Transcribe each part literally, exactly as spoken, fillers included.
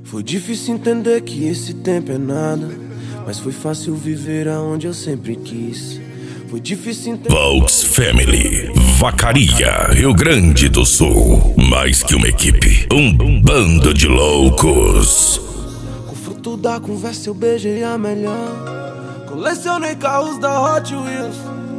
Foi difícil entender que esse tempo é nada, mas foi fácil viver aonde eu sempre quis. Foi difícil entender. Volks Family, Vacaria, Rio Grande do Sul. Mais que uma equipe, um bando de loucos. Com o fruto da conversa eu beijei a melhor. Colecionei carros da Hot Wheels.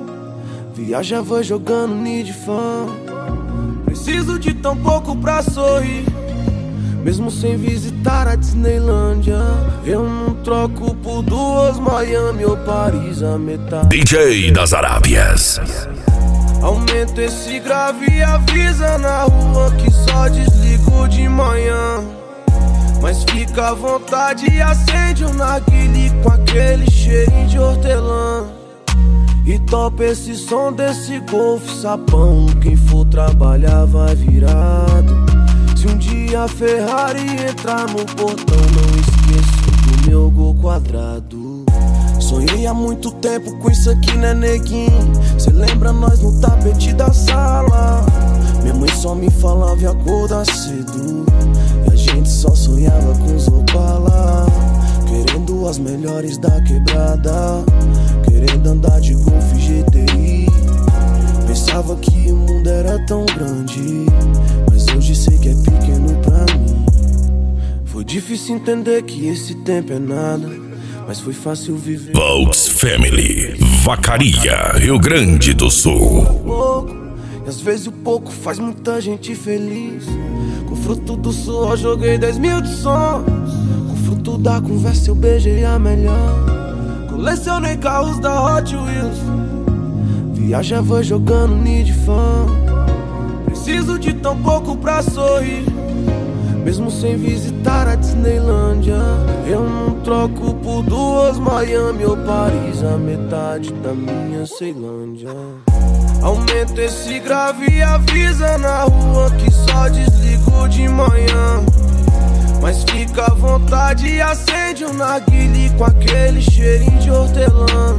Viajava jogando Need Fan. Preciso de tão pouco pra sorrir. Mesmo sem visitar a Disneylândia, eu não troco por duas Miami ou Paris a metade. D J das Arábias. Aumenta esse grave e avisa na rua que só desligo de manhã. Mas fica à vontade e acende um narguilé com aquele cheirinho de hortelã. E topa esse som desse golfe sapão. Quem for trabalhar vai virado. Se um dia a Ferrari entrar no portão, não esqueço do meu gol quadrado. Sonhei há muito tempo com isso aqui, né, neguinho? Cê lembra nós no tapete da sala? Minha mãe só me falava e acordar cedo. E a gente só sonhava com os Opala. Querendo as melhores da quebrada. Querendo andar de Golf G T I. Pensava que o mundo era tão grande, mas hoje sei que é pequeno pra mim. Foi difícil entender que esse tempo é nada, mas foi fácil viver. Volks Family, Vacaria, Rio Grande do Sul. Pouco, e às vezes o pouco faz muita gente feliz. Com o fruto do suor joguei dez mil de sons. Com o fruto da conversa eu beijei a melhor. Colecionei carros da Hot Wheels. Viajava jogando Need Fan. Preciso de tão pouco pra sorrir. Mesmo sem visitar a Disneylândia, eu não troco por duas Miami ou Paris a metade da minha Ceilândia. Aumenta esse grave e avisa na rua que só desligo de manhã. Mas fica à vontade e acende um narguilé com aquele cheirinho de hortelã.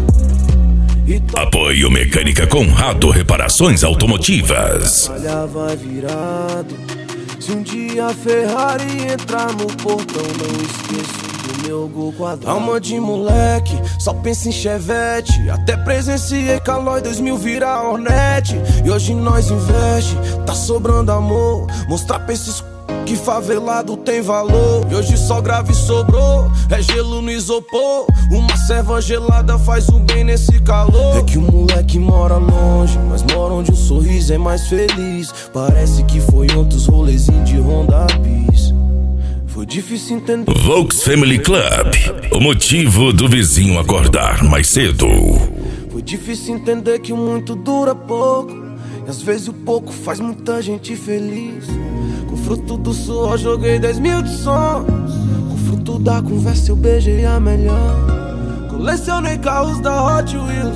Apoio Mecânica Conrado Reparações Automotivas. Vai virado. Se um dia a Ferrari entrar no portão, não esqueço do meu gol quadrado. Alma de moleque, só pensa em Chevette. Até presenciei Calói dois mil virar Hornet. E hoje nós investe, tá sobrando amor. Mostrar pra esses que favelado tem valor. E hoje só grave sobrou, é gelo no isopor. Uma serva gelada faz um bem nesse calor. É que o moleque mora longe, mas mora onde o sorriso é mais feliz. Parece que foi ontem os rolezinhos de Honda Bis. Foi difícil entender. Volks Family Club, o motivo do vizinho acordar mais cedo. Foi difícil entender que o muito dura pouco. E às vezes o pouco faz muita gente feliz. Com o fruto do suor joguei dez mil de sons. Com o fruto da conversa eu beijei a melhor. Colecionei carros da Hot Wheels.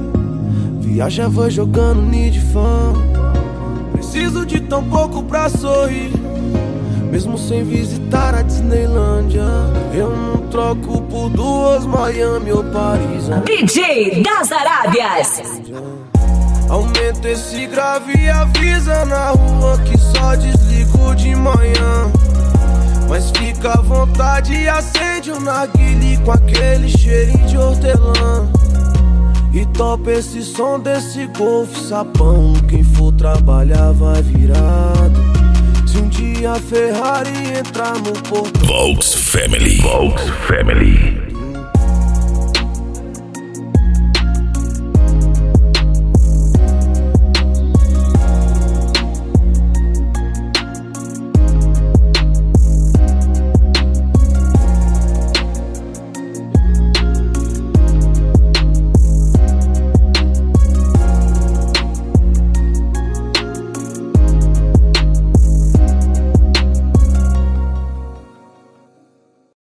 Viajava jogando Need Fan. Preciso de tão pouco pra sorrir. Mesmo sem visitar a Disneylândia, eu não troco por duas Miami ou Paris. D J das Arábias. Aumenta esse grave e avisa na rua que só desligo de manhã. Mas fica à vontade e acende um narguilé com aquele cheirinho de hortelã. E topa esse som desse golfe sapão. Quem for trabalhar vai virado. Se um dia a Ferrari entrar no portão. Volks Family, Volks Family.